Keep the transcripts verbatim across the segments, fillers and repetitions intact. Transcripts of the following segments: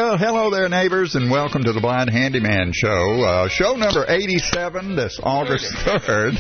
Well, hello there, neighbors, and welcome to the Blind Handyman Show. Uh, show number eighty-seven, this August third.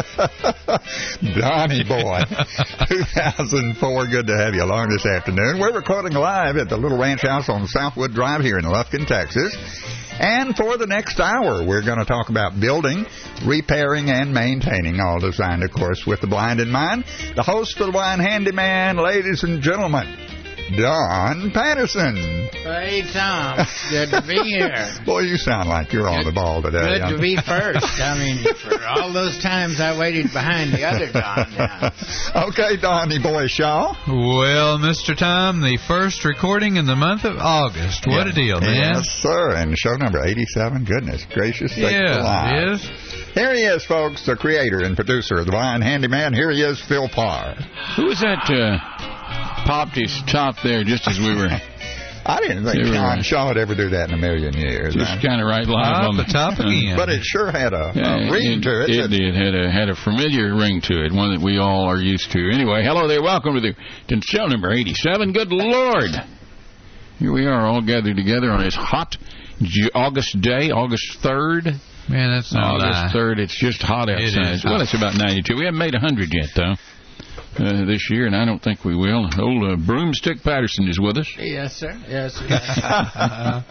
Donnie Boy, two thousand four. Good to have you along this afternoon. We're recording live at the Little Ranch House on Southwood Drive here in Lufkin, Texas. And for the next hour, we're going to talk about building, repairing, and maintaining, all designed, of course, with the blind in mind. The host of the Blind Handyman, ladies and gentlemen, Don Patterson. Hey, Tom. Good to be here. Boy, you sound like you're on the ball today. Good to be first. I mean, for all those times I waited behind the other Don now. Okay, Donnie Boy Shaw. Well, Mister Tom, the first recording in the month of August. What yeah. a deal, man. Yes, sir. And show number eighty-seven. Goodness gracious. Yeah, it is. Here he is, folks, the creator and producer of the Blind Handyman. Here he is, Phil Parr. Who was that uh, popped his top there just as we were... I didn't think John were, Shaw would ever do that in a million years. Just kind of right live on the top again. But it sure had a, yeah, a ring it, to it. It did. It had a, had a familiar ring to it, one that we all are used to. Anyway, hello there. Welcome to, the, to show number eighty-seven. Good Lord. Here we are all gathered together on this hot August day, August third. Man, that's not August third. It's just hot outside. It well, it's about ninety-two. We haven't made one hundred yet, though, uh, this year, and I don't think we will. Old uh, Broomstick Patterson is with us. Yes, sir. Yes, sir.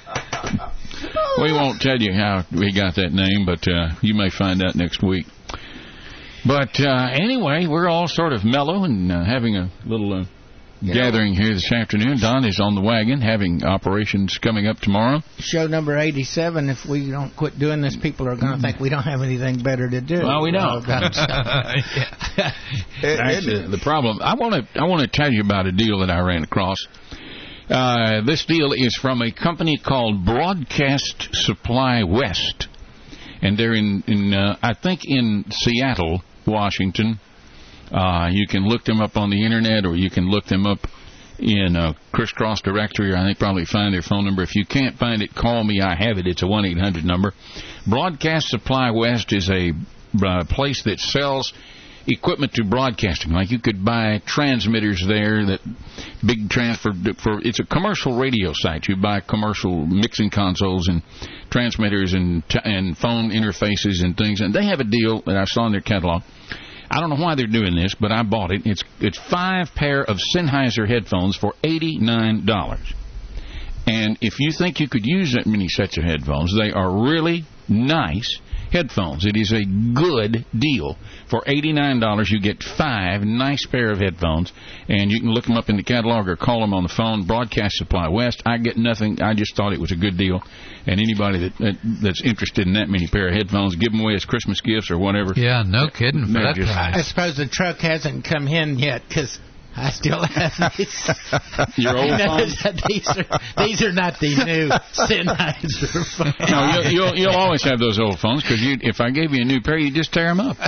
We won't tell you how we got that name, but uh, you may find out next week. But uh, anyway, we're all sort of mellow and uh, having a little... Uh, Yeah. gathering here this afternoon. Don is on the wagon, having operations coming up tomorrow. Show number eighty-seven. If we don't quit doing this, people are going to think we don't have anything better to do. Well, we don't. yeah. Actually, the problem, I want to I want to tell you about a deal that I ran across. Uh, this deal is from a company called Broadcast Supply West, and they're in, in uh, I think in Seattle, Washington. Uh, you can look them up on the internet, or you can look them up in a crisscross directory, or I think probably find their phone number. If you can't find it, call me. I have it. It's a one eight hundred number. Broadcast Supply West is a uh, place that sells equipment to broadcasting. Like you could buy transmitters there, that big transfer for. It's a commercial radio site. You buy commercial mixing consoles and transmitters and t- and phone interfaces and things. And they have a deal that I saw in their catalog. I don't know why they're doing this, but I bought it. It's it's five pair of Sennheiser headphones for eighty-nine dollars. And if you think you could use that many sets of headphones, they are really nice headphones. It is a good deal. For eighty-nine dollars, you get five nice pair of headphones, and you can look them up in the catalog or call them on the phone. Broadcast Supply West. I get nothing. I just thought it was a good deal. And anybody that, that that's interested in that many pair of headphones, give them away as Christmas gifts or whatever. Yeah, no kidding. For that just, I suppose the truck hasn't come in yet, because I still have these. Your old phones? these, are, these are not the new Sennheiser phones. No, you'll, you'll, you'll always have those old phones, because if I gave you a new pair, you'd just tear them up.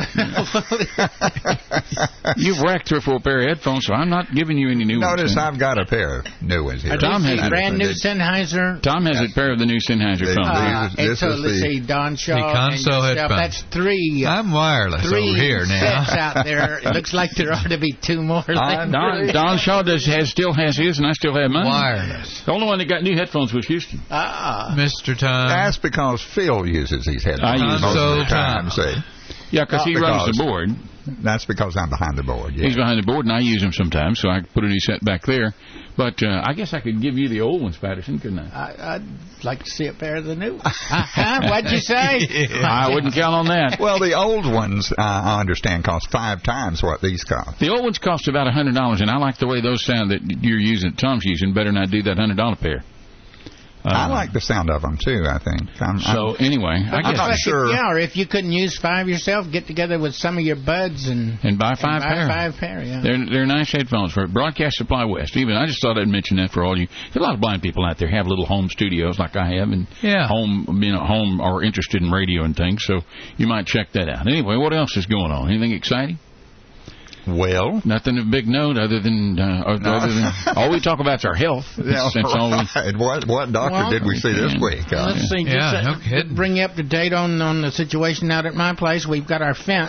You've wrecked three or four pair of headphones, so I'm not giving you any new Notice ones. Notice I've got a pair of new ones here. Tom has a brand new Sennheiser. Tom has a pair of the new Sennheiser phones. Uh, this, this and so let's the, see, Don Shaw the console and yourself, headphones. That's three. Uh, I'm wireless three over here now. sets out there. It looks like there ought to be two more. Don, Don Shaw does has still has his, and I still have mine. Wireless. The only one that got new headphones was Houston. Ah, Mister Tom. That's because Phil uses these headphones I use most of the Tom. time. See? Yeah, cause he because runs the board. That's because I'm behind the board. Yeah. He's behind the board, and I use them sometimes, so I put a new set back there. But uh, I guess I could give you the old ones, Patterson, couldn't I? I I'd like to see a pair of the new ones. uh-huh. What'd you say? Yeah. I wouldn't count on that. Well, the old ones, uh, I understand, cost five times what these cost. The old ones cost about one hundred dollars, and I like the way those sound that you're using, Tom's using, better than I do that one hundred dollar pair. Uh, I like the sound of them, too, I think. I'm, so, I'm, anyway, I I'm guess... not sure. If, yeah, or if you couldn't use five yourself, get together with some of your buds and... And buy five and buy pair. five pair, yeah. They're, they're nice headphones for Broadcast Supply West. Even I just thought I'd mention that for all you... There's a lot of blind people out there have little home studios like I have, and yeah. home, you know, home are interested in radio and things, so you might check that out. Anyway, what else is going on? Anything exciting? Well, nothing of big note other than uh, no. other than all we talk about is our health. Yeah, That's all we, right. What what doctor well, did we see this week? Uh, let's see. Yeah, just no uh, kidding. Bring you up to date on on the situation out at my place. We've got our fence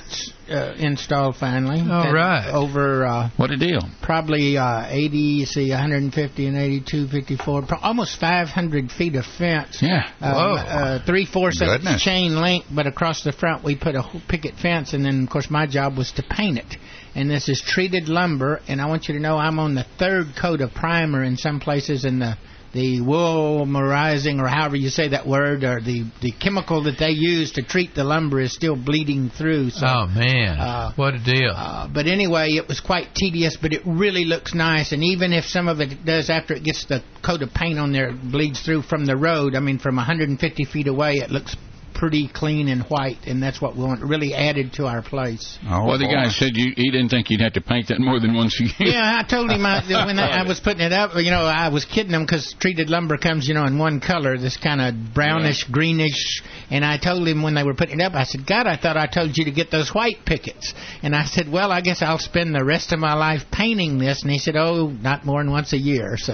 uh, installed finally. All And right. Over uh, What a deal. probably uh, eighty, see, one hundred fifty and eighty-two, fifty-four, pro- almost five hundred feet of fence. Yeah. Uh, Whoa. uh, three-fourths of Goodness. chain link, but across the front we put a whole picket fence, and then, of course, my job was to paint it. And this is treated lumber, and I want you to know I'm on the third coat of primer in some places, and the the woolmerizing, or however you say that word, or the, the chemical that they use to treat the lumber is still bleeding through. So, Oh, man. Uh, what a deal. uh, but anyway, it was quite tedious, but it really looks nice. And even if some of it does, after it gets the coat of paint on there, it bleeds through from the road, I mean, from one hundred fifty feet away, it looks pretty clean and white, and that's what we want. Really added to our place. Oh, Well, the boy. guy said you, he didn't think you'd have to paint that more than once a year. Yeah, I told him I, that when I, I was putting it up, you know, I was kidding him because treated lumber comes, you know, in one color, this kind of brownish, greenish. And I told him when they were putting it up, I said, God, I thought I told you to get those white pickets. And I said, well, I guess I'll spend the rest of my life painting this. And he said, oh, not more than once a year. So. In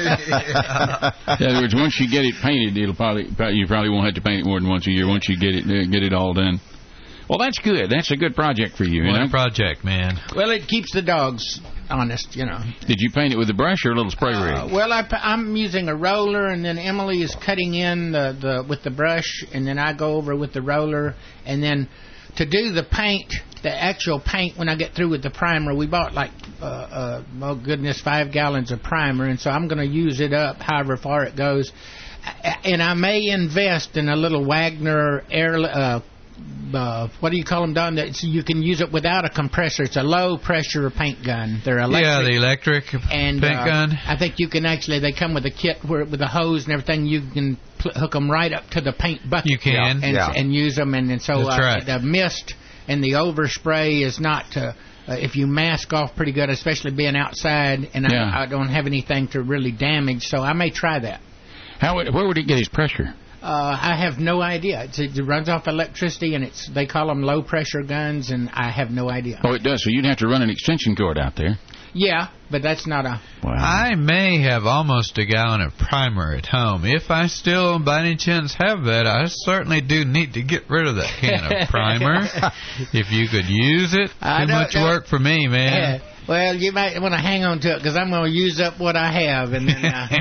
other words, once you get it painted, it'll probably you probably won't have to paint it more than once a year. Once you get it uh, get it all done. Well, that's good. That's a good project for you. you what know? a project, man. Well, it keeps the dogs honest, you know. Did you paint it with a brush or a little spray rig? Uh, well, I, I'm using a roller, and then Emily is cutting in the, the with the brush, and then I go over with the roller, and then to do the paint, the actual paint, when I get through with the primer, we bought like, uh, uh, oh goodness, five gallons of primer, and so I'm going to use it up however far it goes. And I may invest in a little Wagner air, uh, uh, what do you call them, Don? That you can use it without a compressor. It's a low pressure paint gun. They're electric. Yeah, the electric and paint uh, gun. I think you can actually. They come with a kit where with a hose and everything. You can pl- hook them right up to the paint bucket. You can. and, Yeah. and use them. And, and so That's uh, right. the mist and the overspray is not. Uh, uh, if you mask off pretty good, especially being outside, and Yeah. I, I don't have anything to really damage, so I may try that. How would, where would he get his pressure? Uh, I have no idea. It's, it runs off electricity, and it's they call them low pressure guns, and I have no idea. Oh, it does. So you'd have to run an extension cord out there. Yeah, but that's not a. Wow. I may have almost a gallon of primer at home. If I still, by any chance, have that, I certainly do need to get rid of that can of primer. If you could use it, I too don't much know. work for me, man. Yeah. Well, you might want to hang on to it because I'm going to use up what I have, and then. Uh,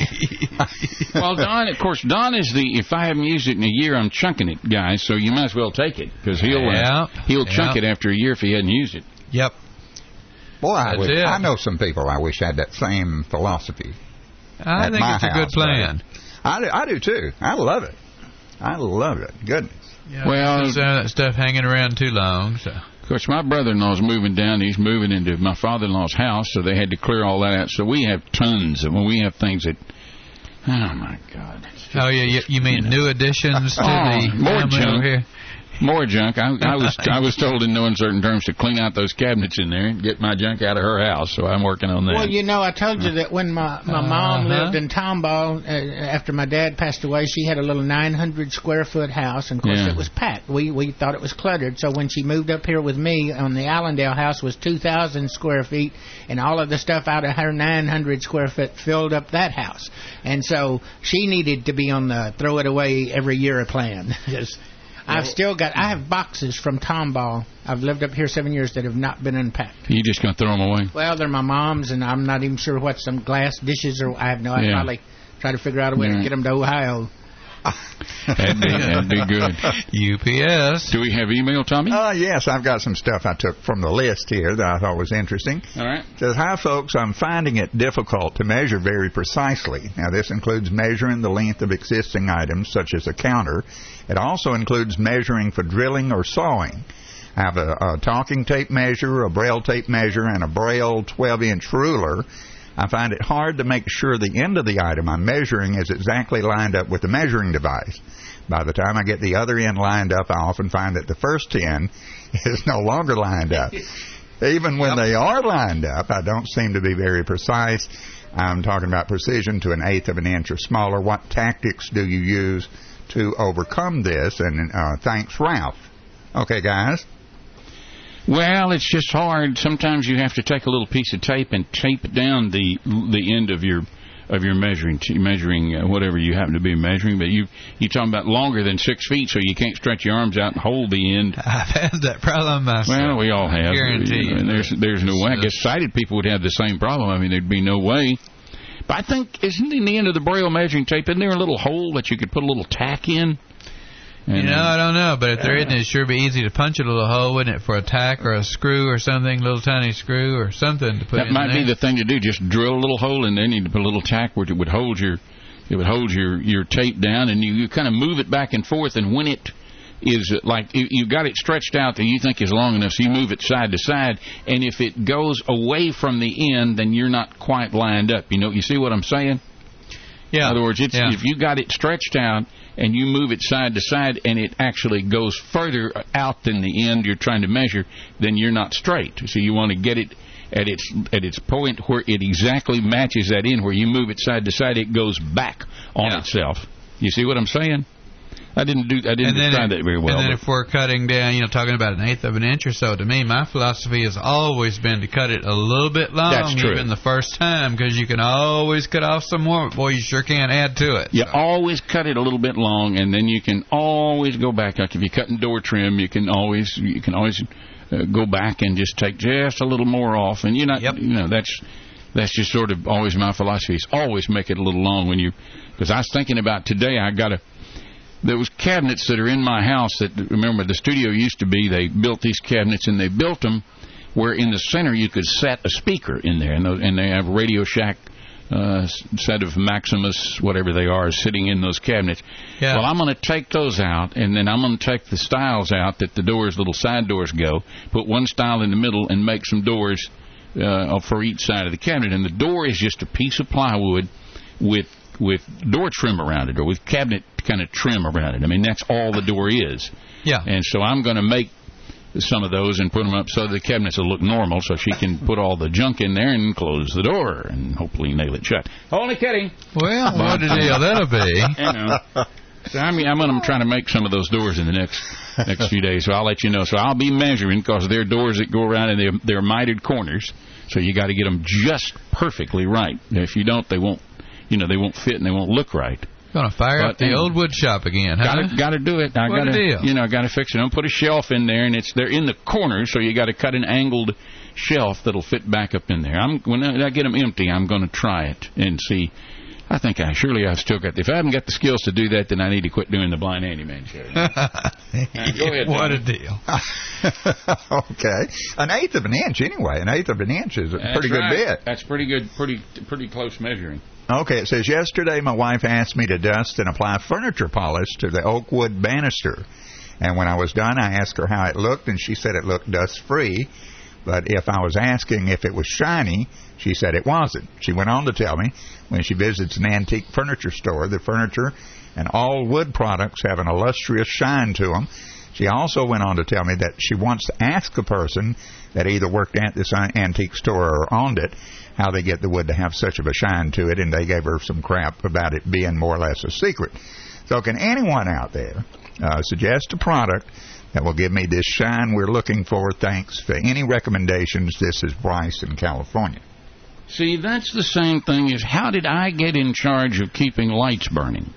Well, Don, of course, Don is the if I haven't used it in a year, I'm chunking it guy. So you might as well take it because he'll uh, Yep, he'll chunk yep. it after a year if he hadn't used it. Yep. Boy, I, That's wish, it. I know some people I wish had that same philosophy. I at think my it's a good house, plan. I do, I do too. I love it. I love it. Goodness. Yeah, Well- there's uh, that stuff hanging around too long. So. Of course, my brother-in-law's moving down. He's moving into my father-in-law's house, so they had to clear all that out. So we have tons of, well, we have things that, oh, my God. It's just- Oh, yeah, you, you mean new additions to Oh, the more family junk. over here? More junk. I, I was I was told in no uncertain terms to clean out those cabinets in there and get my junk out of her house, so I'm working on that. Well, you know, I told you that when my, my mom Uh-huh. lived in Tomball, uh, after my dad passed away, she had a little nine hundred square foot house, and of course Yeah. it was packed. We we thought it was cluttered. So when she moved up here with me, on the Allendale house was two thousand square feet, and all of the stuff out of her nine hundred square foot filled up that house. And so she needed to be on the throw it away every year plan. 'Cause I've still got, I have boxes from Tomball. I've lived up here seven years that have not been unpacked. You just going to throw them away? Well, they're my mom's, and I'm not even sure what some glass dishes or I have no. I'd Yeah. probably try to figure out a way Yeah. to get them to Ohio. That'd be, that'd be good. U P S. Do we have email, Tommy? Uh, yes, I've got some stuff I took from the list here that I thought was interesting. All right. It says, hi, folks, I'm finding it difficult to measure very precisely. Now, this includes measuring the length of existing items, such as a counter. It also includes measuring for drilling or sawing. I have a, a talking tape measure, a braille tape measure, and a braille twelve-inch ruler. I find it hard to make sure the end of the item I'm measuring is exactly lined up with the measuring device. By the time I get the other end lined up, I often find that the first end is no longer lined up. Even when they are lined up, I don't seem to be very precise. I'm talking about precision to an eighth of an inch or smaller. What tactics do you use to overcome this? And uh, thanks, Ralph. Okay, guys. Well, it's just hard. Sometimes you have to take a little piece of tape and tape down the the end of your of your measuring measuring uh, whatever you happen to be measuring. But you you talking about longer than six feet, so you can't stretch your arms out and hold the end. I've had that problem myself. Well, we all have. Guarantee you. And there's there's no way. I guess sighted people would have the same problem. I mean, there'd be no way. But I think, isn't in the end of the Braille measuring tape, isn't there a little hole that you could put a little tack in? And you know, I don't know, but if there isn't, it'd sure be easy to punch a little hole, wouldn't it, for a tack or a screw or something, a little tiny screw or something to put that in might there. be the thing to do. Just drill a little hole and then you put a little tack where it would hold your, it would hold your, your tape down, and you, you kind of move it back and forth. And when it is like you, you've got it stretched out that you think is long enough, so you move it side to side. And if it goes away from the end, then you're not quite lined up. You know, you see what I'm saying? Yeah. In other words, it's, yeah. if you got it stretched out and you move it side to side and it actually goes further out than the end you're trying to measure, then you're not straight. So you want to get it at its at its point where it exactly matches that end. Where you move it side to side, it goes back on yeah. itself. You see what I'm saying? I didn't do. I didn't describe it, that very well. And then if we're cutting down, you know, talking about an eighth of an inch or so, to me, my philosophy has always been to cut it a little bit long, That's true. even the first time, because you can always cut off some more. Boy, you sure can add to it. You so. always cut it a little bit long, and then you can always go back. Like if you're cutting door trim, you can always you can always uh, go back and just take just a little more off. And you're not, yep. you know, that's that's just sort of always my philosophy. Is always make it a little long when you. Because I was thinking about today, I got a. There was cabinets that are in my house that, remember, the studio used to be, they built these cabinets, and they built them where in the center you could set a speaker in there, and, those, and they have Radio Shack uh, set of Maximus, whatever they are, sitting in those cabinets. Yeah. Well, I'm going to take those out, and then I'm going to take the stiles out that the doors, little side doors go, put one stile in the middle, and make some doors uh, for each side of the cabinet. And the door is just a piece of plywood with with door trim around it, or with cabinet kind of trim around it. I mean, that's all the door is. Yeah. And so I'm going to make some of those and put them up so the cabinets will look normal, so she can put all the junk in there and close the door and hopefully nail it shut. Only kidding. Well, what a deal that'll be. You know. So I mean, I'm going to try to make some of those doors in the next next few days, so I'll let you know. So I'll be measuring, because they're doors that go around, and they're, they're mitered corners, so you got to get them just perfectly right. If you don't, they won't, you know, they won't fit and they won't look right. Gonna fire but, up the uh, old wood shop again, huh? Gotta, gotta do it. I what gotta, a deal. You know, gotta fix it. I'm put a shelf in there, and it's they're in the corner, so you got to cut an angled shelf that'll fit back up in there. I'm when I get them empty, I'm going to try it and see. I think I surely I've still got. If I haven't got the skills to do that, then I need to quit doing the blind handyman show. Right, go ahead. What Tommy. a deal. Okay, an eighth of an inch anyway. An eighth of an inch is a That's pretty right. good bit. That's pretty good. Pretty pretty close measuring. Okay, it says, yesterday my wife asked me to dust and apply furniture polish to the oak wood banister. And when I was done, I asked her how it looked, and she said it looked dust-free. But if I was asking if it was shiny, she said it wasn't. She went on to tell me when she visits an antique furniture store, the furniture and all wood products have an illustrious shine to them. She also went on to tell me that she wants to ask the person that either worked at this antique store or owned it how they get the wood to have such of a shine to it, and they gave her some crap about it being more or less a secret. So can anyone out there uh, suggest a product that will give me this shine we're looking for? Thanks for any recommendations. This is Bryce in California. See, that's the same thing as how did I get in charge of keeping lights burning?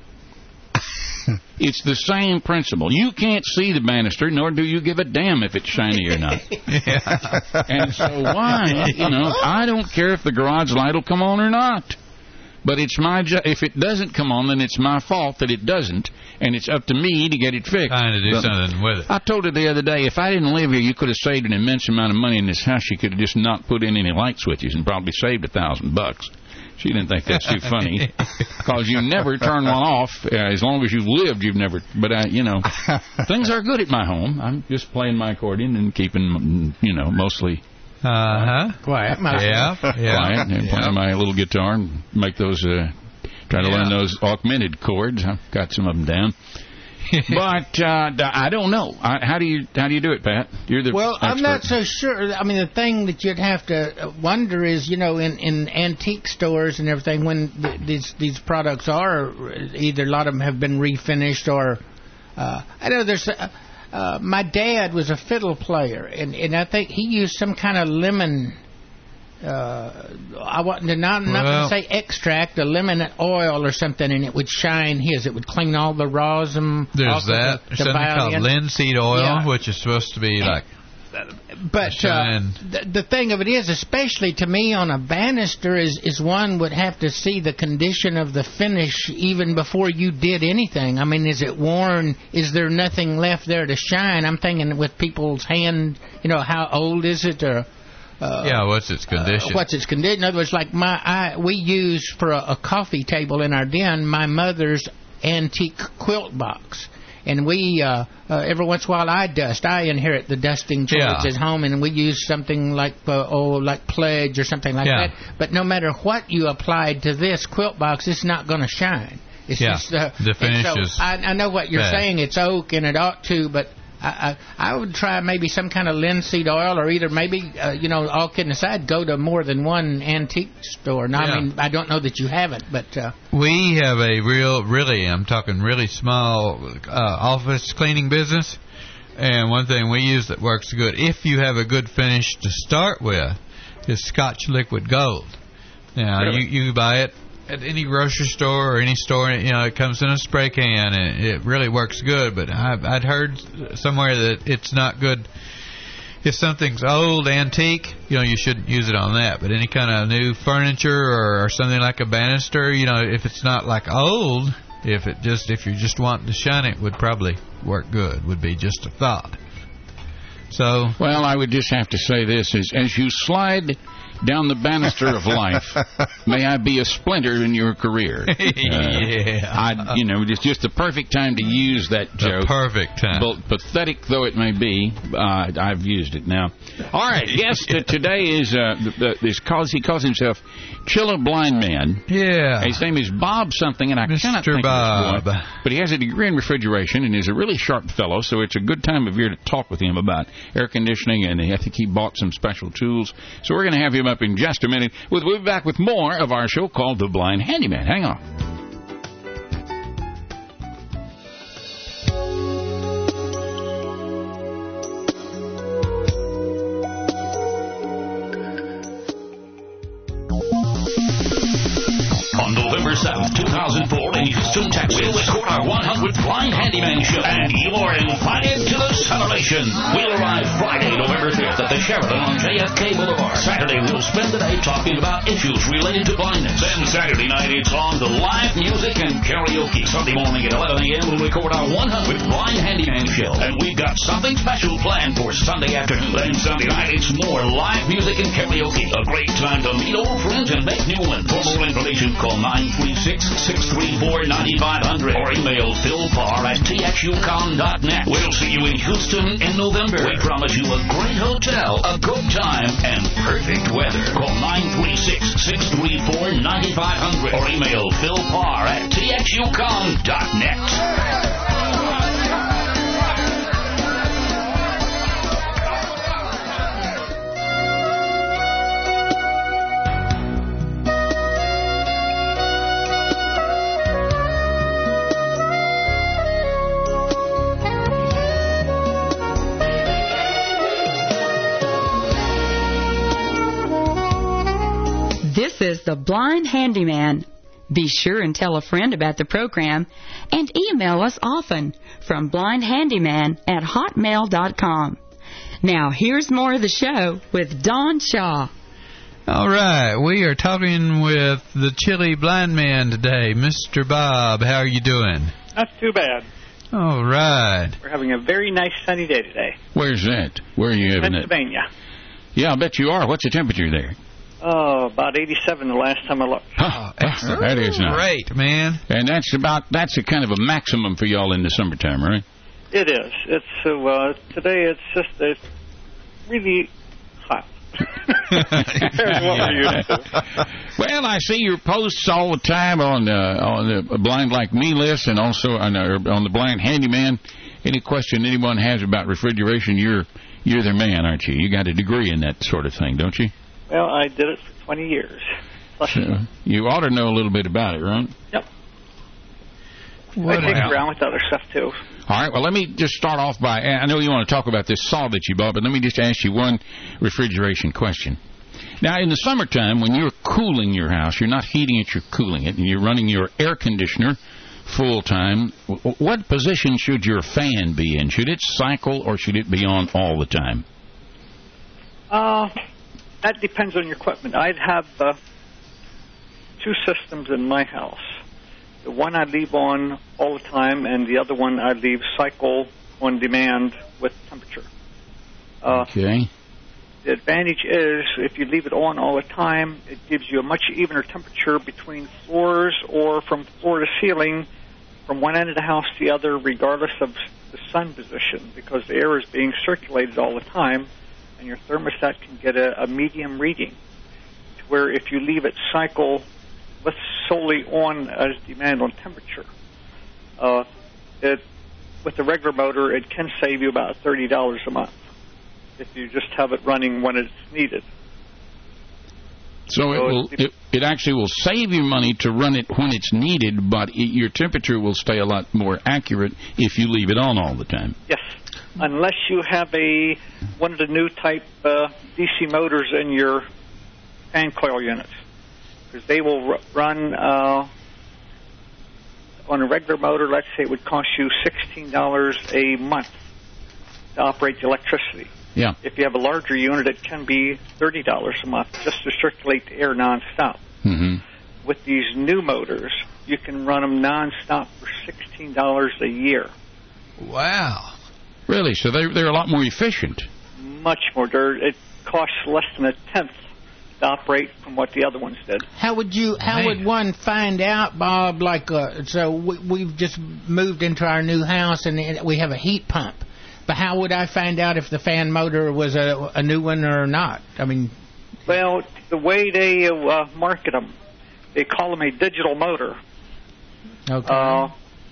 It's the same principle. You can't see the banister, nor do you give a damn if it's shiny or not. Yeah. And so why, you know, I don't care if the garage light will come on or not. But it's my jo- if it doesn't come on, then it's my fault that it doesn't, and it's up to me to get it fixed. Trying to do but something with it. I told her the other day, if I didn't live here, you could have saved an immense amount of money in this house. You could have just not put in any light switches and probably saved a thousand bucks. She didn't think that's too funny, because you never turn one off. Uh, as long as you've lived, you've never. But, uh, you know, things are good at my home. I'm just playing my accordion and keeping, you know, mostly Uh-huh. Quiet. Yeah. Yeah. quiet and yeah. playing my little guitar and make those, uh, try to Yeah. learn those augmented chords. I've got some of them down. But uh, I don't know. I, how do you how do you do it, Pat? You're the Well, expert. I'm not so sure. I mean, the thing that you'd have to wonder is, you know, in, in antique stores and everything, when th- these these products are either a lot of them have been refinished or uh, I know there's. Uh, uh, my dad was a fiddle player, and, and I think he used some kind of lemon uh, I wasn't. I'm not Well, going to say extract, a lemon oil or something, and it would shine his. It would clean all the rosin. There's that. The, There's the something called valiant. linseed oil, Yeah. which is supposed to be like. But uh, shine. the, the thing of it is, especially to me on a banister, is, is one would have to see the condition of the finish even before you did anything. I mean, is it worn? Is there nothing left there to shine? I'm thinking with people's hand, you know, how old is it or... Uh, Yeah, what's its condition? Uh, what's its condition? In other words, like my, I, we use for a, a coffee table in our den my mother's antique quilt box. And we, uh, uh, every once in a while, I dust. I inherit the dusting chores Yeah. at home, and we use something like, uh, oh, like Pledge or something like Yeah. that. But no matter what you applied to this quilt box, it's not going to shine. It's Yeah. just uh, The and finish so is I, I know what you're bad. saying. It's oak, and it ought to, but I, I, I would try maybe some kind of linseed oil, or either maybe, uh, you know, all kidding aside, go to more than one antique store. Now, Yeah. I mean, I don't know that you haven't, but... Uh, We have a real, really, I'm talking really small uh, office cleaning business, and one thing we use that works good, if you have a good finish to start with, is Scotch Liquid Gold. Now, Really? you, you buy it at any grocery store or any store, you know, it comes in a spray can, and it really works good, but I've, I'd heard somewhere that it's not good. If something's old, antique, you know, you shouldn't use it on that. But any kind of new furniture or, or something like a banister, you know, if it's not like old, if it just if you're just wanting to shine it, would probably work good. Would be just a thought. So, Well, I would just have to say this: is as you slide down the banister of life, may I be a splinter in your career. Uh, yeah, I, you know, it's just the perfect time to use that the joke. perfect time. But pathetic though it may be, uh, I've used it now. All right, guest uh, today is uh, the, the, this calls he calls himself Chilla Blind Man. Yeah, His name is Bob something, and I cannot Mister think Bob. of his boy. But he has a degree in refrigeration and is a really sharp fellow, so it's a good time of year to talk with him about air conditioning, and I think he bought some special tools. So we're going to have him up in just a minute. We'll be back with more of our show called The Blind Handyman. Hang on. On November seventh, two thousand four, in Houston, Texas, we'll record our one hundredth Blind Handyman Show, and you are invited to the celebration. We'll arrive Friday, November fifth, at the Sheraton on J F K Boulevard. Saturday, we'll spend the day talking about issues related to blindness. Then Saturday night, it's on to live music and karaoke. Sunday morning at eleven a.m., we'll record our one hundredth Blind Handyman Show, and we've got something special planned for Sunday afternoon. Then Sunday night, it's more live music and karaoke. A great time to meet old friends and make new ones. For more information, call nine three six, six three four, nine five zero zero or email Phil Parr at T X U com dot net. We'll see you in Houston in November. We promise you a great hotel, a good time, and perfect weather. Call nine three six, six three four, nine five zero zero or email Phil Parr at T X U com dot net. This is The Blind Handyman. Be sure and tell a friend about the program and email us often from blindhandyman at hotmail dot com. Now, here's more of the show with Don Shaw. all right, we are talking with the chilly blind man today, Mister Bob. How are you doing? Not too bad. All right. We're having a very nice sunny day today. Where's that? Where are you having it? Pennsylvania. Yeah, I bet you are. What's the temperature there? Oh, about eighty-seven the last time I looked. Huh, excellent. That is nice. Great, man. And that's about, that's a kind of a maximum for y'all in the summertime, right? It is. It's uh, well, today it's just it's really hot. Compared to what we're used to. Well, I see your posts all the time on uh, on the Blind Like Me list, and also on, uh, on the Blind Handyman. Any question anyone has about refrigeration, you're you're their man, aren't you? You got a degree in that sort of thing, don't you? Well, I did it for twenty years. Plus, So you ought to know a little bit about it, right? yep. What I take a- around with other stuff too. All right, well, let me just start off by, I know you want to talk about this saw that you bought, but let me just ask you one refrigeration question. Now, in the summertime, when you're cooling your house, you're not heating it, you're cooling it, and you're running your air conditioner full time, what position should your fan be in? Should it cycle or should it be on all the time? Uh, that depends on your equipment. I'd have uh, two systems in my house. The one I'd leave on all the time, and the other one I'd leave cycle on demand with temperature. Uh, okay. The advantage is if you leave it on all the time, it gives you a much evener temperature between floors or from floor to ceiling, from one end of the house to the other, regardless of the sun position, because the air is being circulated all the time, and your thermostat can get a, a medium reading. To where if you leave it cycle with solely on as demand on temperature, uh, it with the regular motor, it can save you about thirty dollars a month if you just have it running when it's needed. So, so it will it, it actually will save you money to run it when it's needed, but it, your temperature will stay a lot more accurate if you leave it on all the time. Yes, unless you have a one of the new type uh, D C motors in your fan coil units, because they will r- run uh, on a regular motor. Let's say it would cost you sixteen dollars a month to operate the electricity. Yeah. If you have a larger unit, it can be thirty dollars a month just to circulate the air nonstop. Mm-hmm. With these new motors, you can run them nonstop for sixteen dollars a year. Wow. Really? So they're, they're a lot more efficient. Much more. They're, it costs less than a tenth to operate from what the other ones did. How would you? How Man. would one find out, Bob? Like, uh, so we, we've just moved into our new house and we have a heat pump. But how would I find out if the fan motor was a, a new one or not? I mean, well, the way they uh, market them, they call them a digital motor. Okay. Uh,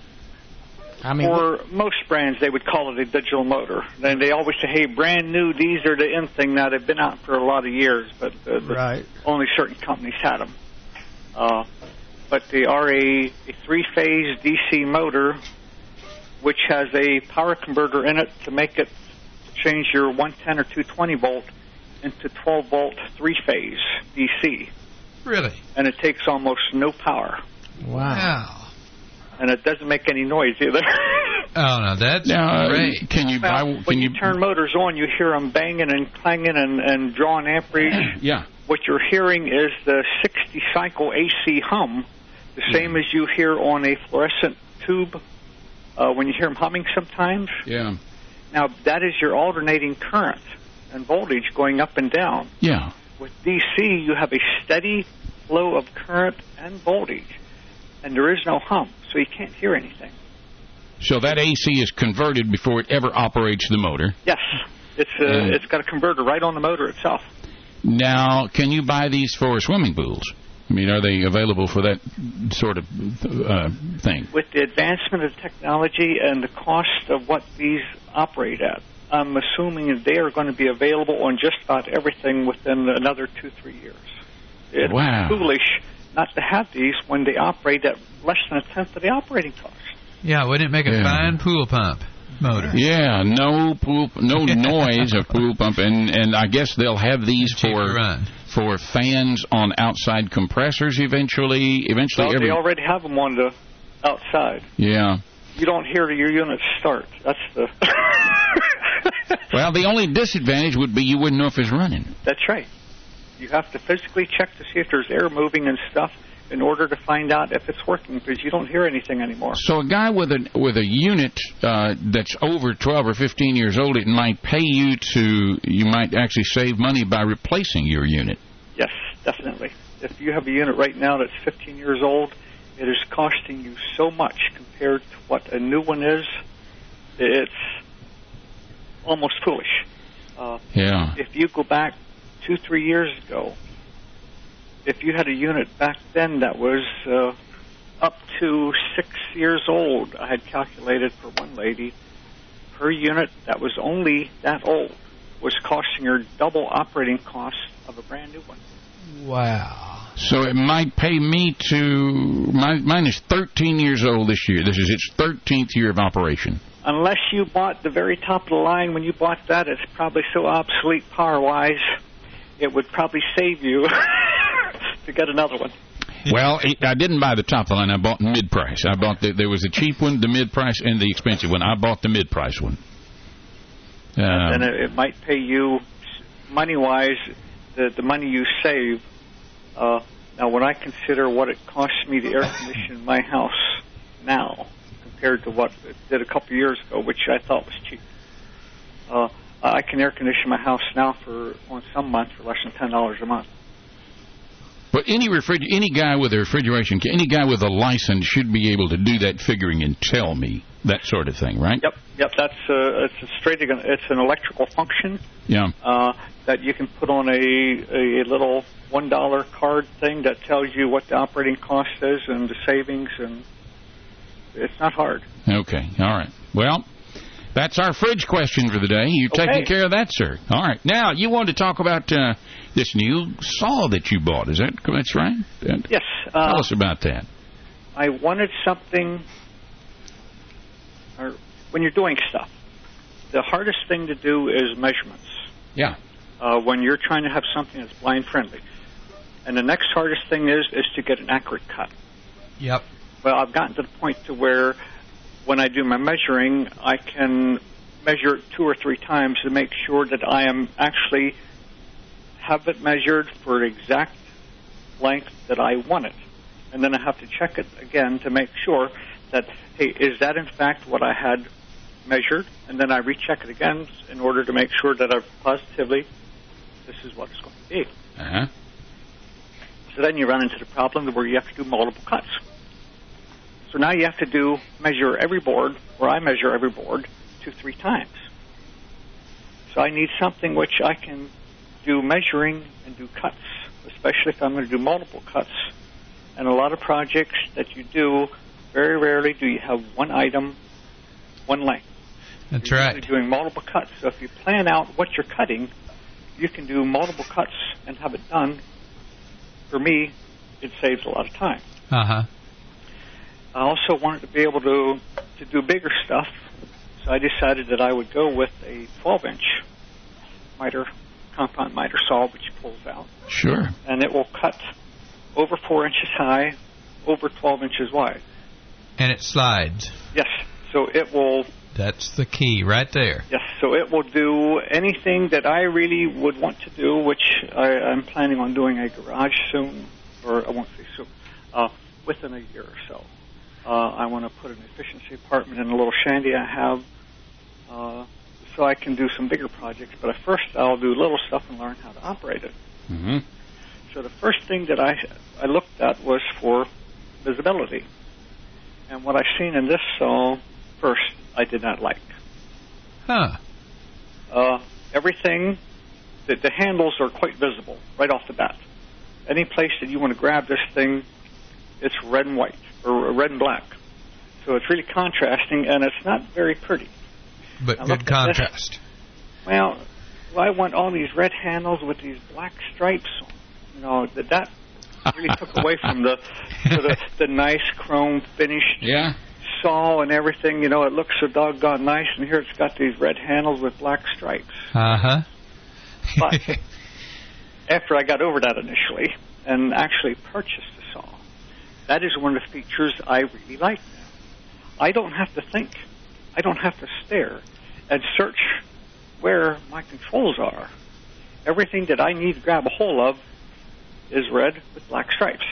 I mean, for most brands, they would call it a digital motor. And they always say, "Hey, brand new. These are the in thing." Now they've been out for a lot of years, but uh, right. only certain companies had them. Uh, but they are a, a three-phase D C motor, which has a power converter in it to make it change your one ten or two twenty volt into twelve volt three-phase D C. Really? And it takes almost no power. Wow. Wow. And it doesn't make any noise either. Oh, no, that's now, great. Can you buy? Well, Can when you, you turn motors on, you hear them banging and clanging and, and drawing amperage. Yeah. What you're hearing is the sixty cycle A C hum, the same as you hear on a fluorescent tube uh, when you hear them humming sometimes. Yeah. Now, that is your alternating current and voltage going up and down. Yeah. With D C, you have a steady flow of current and voltage, and there is no hum, so you can't hear anything. So that A C is converted before it ever operates the motor. Yes, it's uh, Mm. it's got a converter right on the motor itself. Now, can you buy these for swimming pools? I mean, are they available for that sort of uh, thing? With the advancement of technology and the cost of what these operate at, I'm assuming that they are going to be available on just about everything within another two, three years. It's Wow. foolish not to have these when they operate at less than a tenth of the operating cost. Yeah, wouldn't it make a Yeah. fine pool pump motor? Yeah, no pool, no noise of pool pump, and and I guess they'll have these Cheap to for run. for fans on outside compressors eventually. Eventually, Well, every they already have them on the outside. yeah. You don't hear your unit start. That's the. Well, the only disadvantage would be you wouldn't know if it's running. That's right. You have to physically check to see if there's air moving and stuff in order to find out if it's working, because you don't hear anything anymore. So a guy with a with a unit uh, that's over twelve or fifteen years old, it might pay you to you might actually save money by replacing your unit. Yes, definitely. If you have a unit right now that's fifteen years old, it is costing you so much compared to what a new one is. It's almost foolish. Uh, Yeah. if you go back two, three years ago, if you had a unit back then that was uh, up to six years old, I had calculated for one lady, her unit that was only that old was costing her double operating costs of a brand new one. Wow. So it might pay me to my, mine is thirteen years old this year. This is its thirteenth year of operation. Unless you bought the very top of the line, when you bought that, it's probably so obsolete power-wise, it would probably save you to get another one. Well, I didn't buy the top of the line. I bought mid-price. I bought the, there was a cheap one, the mid-price, and the expensive one. I bought the mid-price one. Um, and it, it might pay you, money-wise, the, the money you save. Uh, now, when I consider what it costs me to air condition my house now compared to what it did a couple of years ago, which I thought was cheap, uh, I can air condition my house now for on some months for less than ten dollars a month. But any refriger- any guy with a refrigeration, any guy with a license should be able to do that figuring and tell me that sort of thing, right? Yep, yep. That's uh, it's a straight. It's an electrical function. Yeah. Uh, that you can put on a a little one dollar card thing that tells you what the operating cost is and the savings, and it's not hard. Okay. All right. Well, that's our fridge question for the day. You're okay. taking care of that, sir. All right. Now you want to talk about uh, this new saw that you bought? Is that that's right? That, yes. Uh, tell us about that. I wanted something. Or when you're doing stuff, the hardest thing to do is measurements. Yeah. Uh, when you're trying to have something that's blind friendly, and the next hardest thing is is to get an accurate cut. Yep. Well, I've gotten to the point to where when I do my measuring, I can measure it two or three times to make sure that I am actually have it measured for the exact length that I want it. And then I have to check it again to make sure that, hey, is that in fact what I had measured? And then I recheck it again in order to make sure that I've positively, this is what it's going to be. Uh-huh. So then you run into the problem where you have to do multiple cuts. So now you have to do measure every board, or I measure every board, two, three times. So I need something which I can do measuring and do cuts, especially if I'm going to do multiple cuts. And a lot of projects that you do, very rarely do you have one item, one length. That's you're right. You're doing multiple cuts. So if you plan out what you're cutting, you can do multiple cuts and have it done. For me, it saves a lot of time. Uh-huh. I also wanted to be able to to do bigger stuff, so I decided that I would go with a twelve inch miter, compound miter saw, which pulls out. Sure. And it will cut over four inches high, over twelve inches wide. And it slides. Yes. So it will... That's the key right there. Yes. So it will do anything that I really would want to do, which I, I'm planning on doing a garage soon, or I won't say soon, uh, within a year or so. Uh, I want to put an efficiency apartment in a little shanty I have, uh, so I can do some bigger projects. But at first, I'll do little stuff and learn how to operate it. Mm-hmm. So the first thing that I I looked at was for visibility, and what I've seen in this saw first, I did not like. Huh. Uh, everything, the, the handles are quite visible right off the bat. Any place that you want to grab this thing, it's red and white, or red and black. So it's really contrasting, and it's not very pretty. But now good contrast. Well, well, I want all these red handles with these black stripes. You know, that, that really took away from the, the the nice chrome finished yeah. saw and everything. You know, it looks so doggone nice, and here it's got these red handles with black stripes. Uh-huh. But after I got over that initially and actually purchased the saw, that is one of the features I really like now. I don't have to think. I don't have to stare and search where my controls are. Everything that I need to grab a hold of is red with black stripes.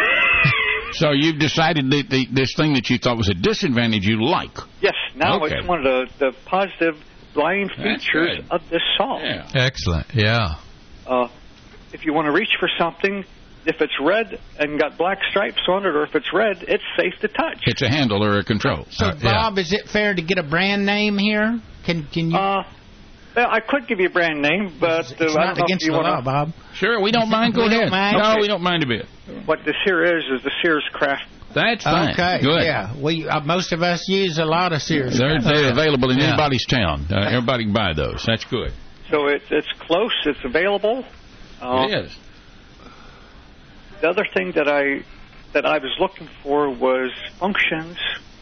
So you've decided that the, this thing that you thought was a disadvantage you like. Yes, now Okay. it's one of the, the positive blind That's features good. of this saw. Yeah. Excellent, yeah. Uh, if you want to reach for something, if it's red and got black stripes on it, or if it's red, it's safe to touch. It's a handle or a control. So, Uh, yeah. Bob, is it fair to get a brand name here? Can can you? Uh, well, I could give you a brand name, but it's uh, it's I not don't know against if you the want law, Bob. Sure, we don't mind. Go We don't ahead. mind? No, Okay. we don't mind a bit. What this here is is the Sears Craft. That's fine. Okay, Good. yeah. We uh, most of us use a lot of Sears. They're, they're available in Yeah. anybody's town. Uh, everybody can buy those. That's good. So it's it's close. It's available. Uh, It is. The other thing that I that I was looking for was functions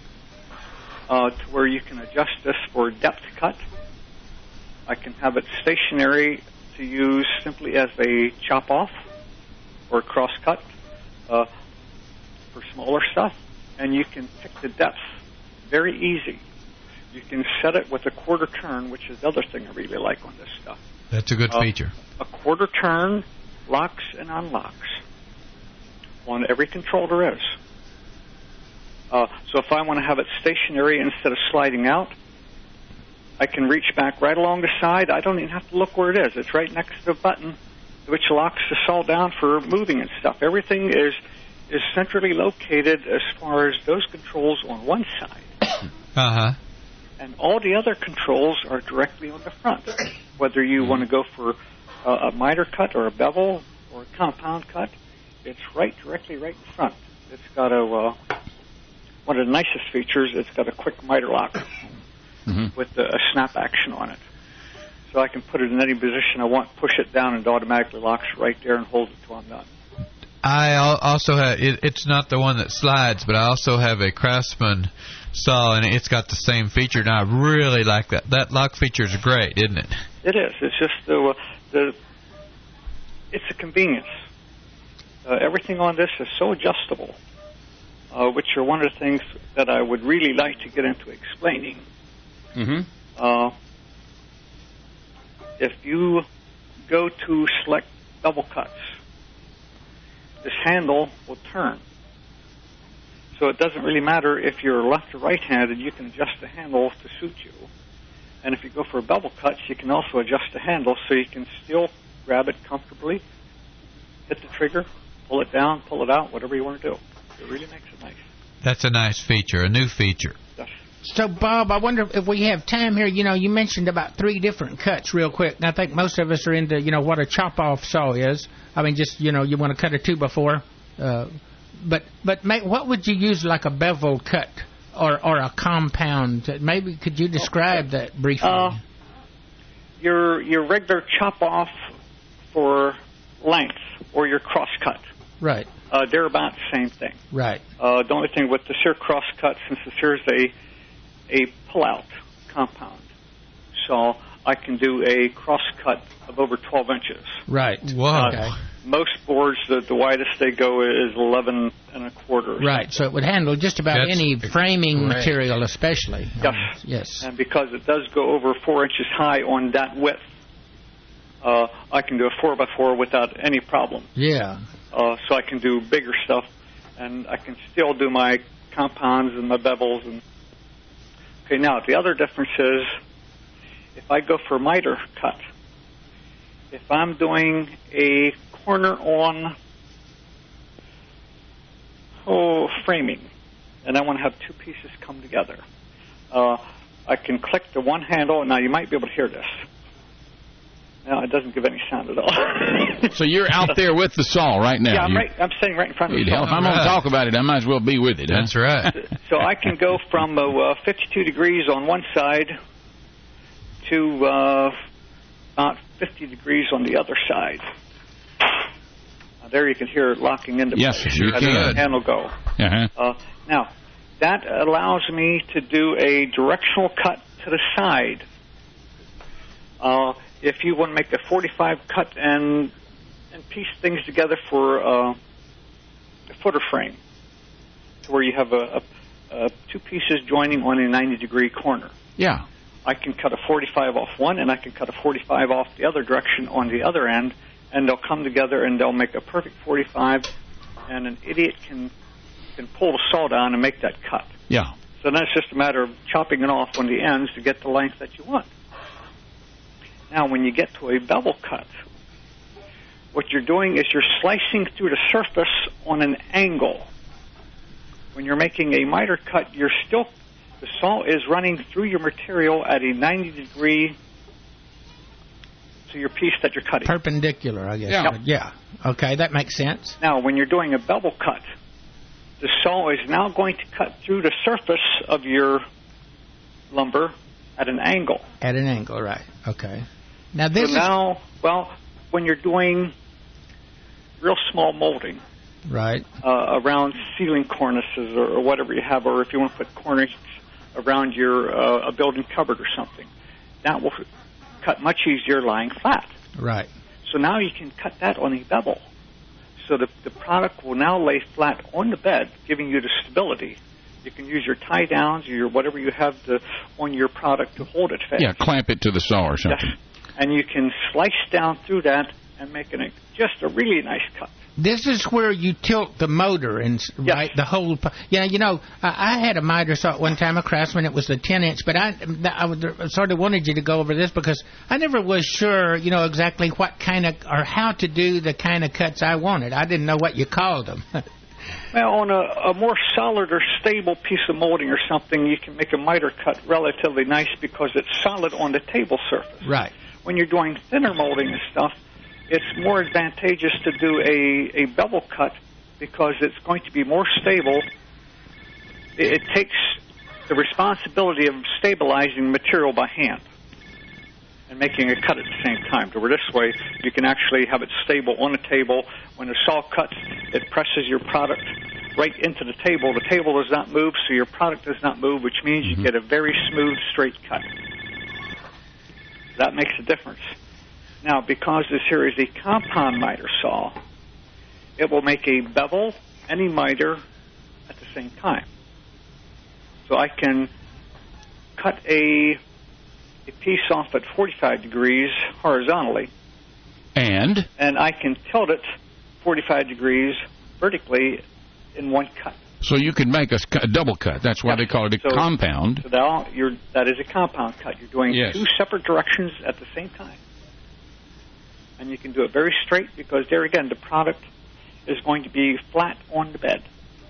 uh, to where you can adjust this for depth cut. I can have it stationary to use simply as a chop-off or cross-cut uh, for smaller stuff, and you can pick the depth very easy. You can set it with a quarter turn, which is the other thing I really like on this stuff. That's a good uh, feature. A quarter turn locks and unlocks on every control there is. Uh, so if I want to have it stationary instead of sliding out, I can reach back right along the side. I don't even have to look where it is. It's right next to the button, which locks the saw down for moving and stuff. Everything is is centrally located as far as those controls on one side. Uh-huh. And all the other controls are directly on the front. Whether you want to go for uh, a miter cut or a bevel or a compound cut, it's right directly right in front. It's got a, uh, one of the nicest features, it's got a quick miter lock mm-hmm. with a, a snap action on it. So I can put it in any position I want, push it down, and it automatically locks right there and holds it till I'm done. I also have, it, it's not the one that slides, but I also have a Craftsman saw, and it's got the same feature, and I really like that. That lock feature is great, isn't it? It is. It's just the, the it's a convenience. Uh, everything on this is so adjustable, uh, which are one of the things that I would really like to get into explaining. Mm-hmm. Uh, if you go to select double cuts, this handle will turn. So it doesn't really matter if you're left or right-handed, you can adjust the handle to suit you. And if you go for bevel cuts, you can also adjust the handle so you can still grab it comfortably, hit the trigger, pull it down, pull it out, whatever you want to do. It really makes it nice. That's a nice feature, a new feature. Yes. So, Bob, I wonder if we have time here. You know, you mentioned about three different cuts real quick. And I think most of us are into, you know, what a chop-off saw is. I mean, just, you know, you want to cut a two by four. Uh, but but may, what would you use like a bevel cut or, or a compound? Maybe could you describe that briefly? Uh, your, your regular chop-off for length or your cross-cut. Right. Uh, they're about the same thing. Right. Uh, the only thing with the sear cross-cut, since the sear is a a pull-out compound, so I can do a cross-cut of over twelve inches. Right. Wow. Uh, Okay. Most boards, the, the widest they go is eleven and a quarter. Right, so it would handle just about That's any framing great. material, especially. Yes. Um, yes. And because it does go over four inches high on that width, uh, I can do a four by four without any problem. Yeah. Uh, so I can do bigger stuff, and I can still do my compounds and my bevels. And okay, now the other difference is if I go for a miter cut, if I'm doing a corner on oh framing, and I want to have two pieces come together, uh, I can click the one handle. Now you might be able to hear this. No, it doesn't give any sound at all. So you're out there with the saw right now. Yeah, I'm, you, right, I'm sitting right in front of the hell, if I'm going to talk about it, I might as well be with it. Huh? That's right. So I can go from uh, uh, fifty-two degrees on one side to uh, about fifty degrees on the other side. Now, there you can hear it locking into Yes, place. you How can. the handle go. Uh-huh. Uh, now, that allows me to do a directional cut to the side. Uh, if you want to make a forty-five cut and and piece things together for uh, a footer frame, to where you have a, a, a two pieces joining on a ninety degree corner. Yeah. I can cut a forty-five off one, and I can cut a forty-five off the other direction on the other end, and they'll come together and they'll make a perfect forty-five, and an idiot can can pull the saw down and make that cut. Yeah. So then it's just a matter of chopping it off on the ends to get the length that you want. Now, when you get to a bevel cut, what you're doing is you're slicing through the surface on an angle. When you're making a miter cut, you're still, the saw is running through your material at a ninety degree to your piece that you're cutting. Perpendicular, I guess. Yeah. Yeah. Okay, that makes sense. Now, when you're doing a bevel cut, the saw is now going to cut through the surface of your lumber at an angle. At an angle, right. Okay. Now, this so now, well, when you're doing real small molding, is... Right. uh, around ceiling cornices or, or whatever you have, or if you want to put corners around your uh, a building cupboard or something, that will cut much easier lying flat. Right. So now you can cut that on a bevel. So the, the product will now lay flat on the bed, giving you the stability. You can use your tie downs or your whatever you have to, on your product to hold it fast. Yeah, clamp it to the saw or something. Yes. And you can slice down through that and make it a, just a really nice cut. This is where you tilt the motor and Yes. right the whole. Yeah, you know, I, I had a miter saw at one time, a Craftsman. It was the ten inch, but I, I would, sort of wanted you to go over this because I never was sure, you know, exactly what kind of or how to do the kind of cuts I wanted. I didn't know what you called them. Well, on a, a more solid or stable piece of molding or something, you can make a miter cut relatively nice because it's solid on the table surface. Right. When you're doing thinner molding and stuff, it's more advantageous to do a, a bevel cut because it's going to be more stable. It, it takes the responsibility of stabilizing the material by hand and making a cut at the same time. To where this way, you can actually have it stable on the table. When the saw cuts, it presses your product right into the table. The table does not move, so your product does not move, which means mm-hmm. you get a very smooth, straight cut. That makes a difference. Now, because this here is a compound miter saw, it will make a bevel and a miter at the same time. So I can cut a, a piece off at forty-five degrees horizontally. And? And I can tilt it forty-five degrees vertically in one cut. So you can make a, a double cut. That's why yes. they call it a so, compound. So that, you're, that is a compound cut. You're doing yes. two separate directions at the same time. And you can do it very straight because there again, the product is going to be flat on the bed.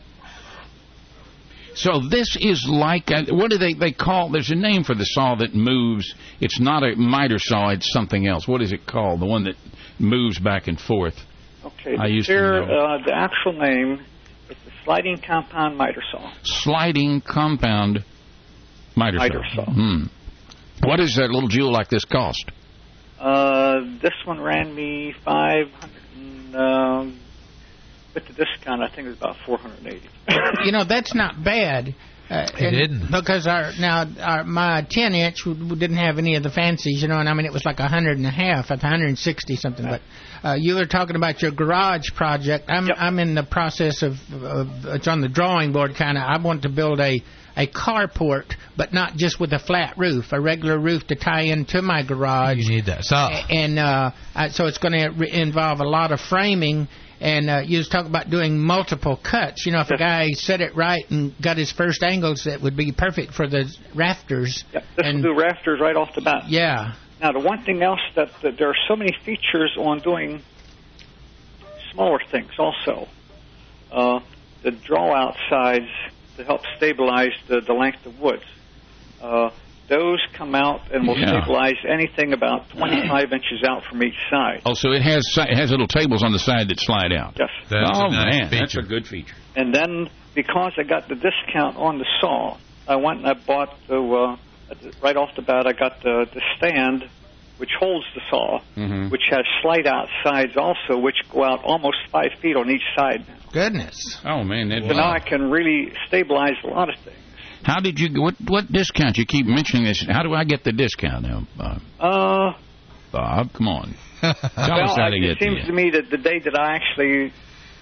So this is like, a, what do they, they call, there's a name for the saw that moves. It's not a miter saw, it's something else. What is it called? The one that moves back and forth. Okay, I used there, to know. Uh, the actual name is the sliding compound miter saw. Sliding compound miter, miter saw. saw. Hmm. What does that little jewel like this cost? Uh, this one ran me five hundred. Um, with the discount, I think it was about four hundred eighty. You know, that's not bad. Uh, it didn't because our now our my ten inch didn't have any of the fancies, you know, and I mean it was like a hundred and a half, at one hundred sixty something. Right. But uh, you were talking about your garage project. I'm yep. I'm in the process of, of it's on the drawing board kind of. I want to build a a carport, but not just with a flat roof, a regular roof to tie into my garage. You need that saw, and uh, I, so it's going to re- involve a lot of framing. And uh, you was talking about doing multiple cuts. You know, if yes. a guy set it right and got his first angles, that would be perfect for the rafters. Yep, this and, will do rafters right off the bat. Yeah. Now, the one thing else that, that there are so many features on doing smaller things also. Uh, the draw-out sides to help stabilize the, the length of woods. Uh, those come out and will yeah. stabilize anything about twenty-five inches out from each side. Oh, so it has it has little tables on the side that slide out. Yes. That's oh, a nice man, feature. That's a good feature. And then, because I got the discount on the saw, I went and I bought, the, uh, right off the bat, I got the, the stand, which holds the saw, mm-hmm. which has slide-out sides also, which go out almost five feet on each side now. Goodness. Oh, man. That so now I can really stabilize a lot of things. How did you, what what discount? You keep mentioning this. How do I get the discount now, Bob? Uh, Bob, come on. Tell well, us how to it get seems to, to me that the day that I actually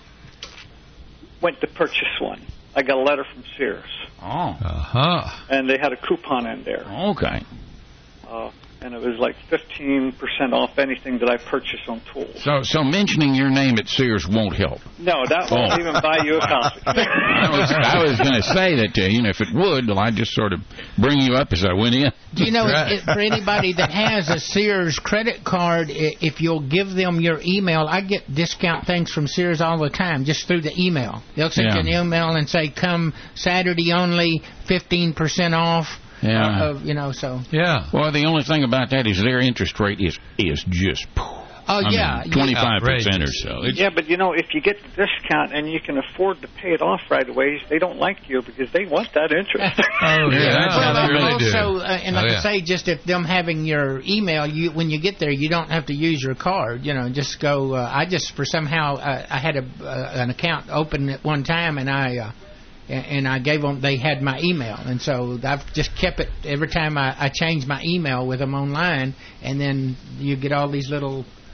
went to purchase one, I got a letter from Sears. Oh. Uh-huh. And they had a coupon in there. Okay. Uh, and it was like fifteen percent off anything that I purchase on tools. So so mentioning your name at Sears won't help. No, that won't oh. even buy you a coffee. I was, I was going to say that, uh, you know, if it would, well, I'd just sort of bring you up as I went in. Do you know, right. it, for anybody that has a Sears credit card, if you'll give them your email, I get discount things from Sears all the time, just through the email. They'll send yeah. you an email and say, come Saturday only, fifteen percent off. Yeah. Uh, you know, so. Yeah. Well, the only thing about that is their interest rate is is just. Oh, I yeah. mean, twenty-five percent or so. It's, yeah, but, you know, if you get the discount and you can afford to pay it off right away, they don't like you because they want that interest. Oh, yeah. yeah well, they really also, do. Uh, and like oh, yeah. I say, just if them having your email, you when you get there, you don't have to use your card. You know, just go. Uh, I just, for somehow, uh, I had a uh, an account open at one time, and I... Uh, And I gave them, they had my email. And so I've just kept it every time I, I change my email with them online. And then you get all these little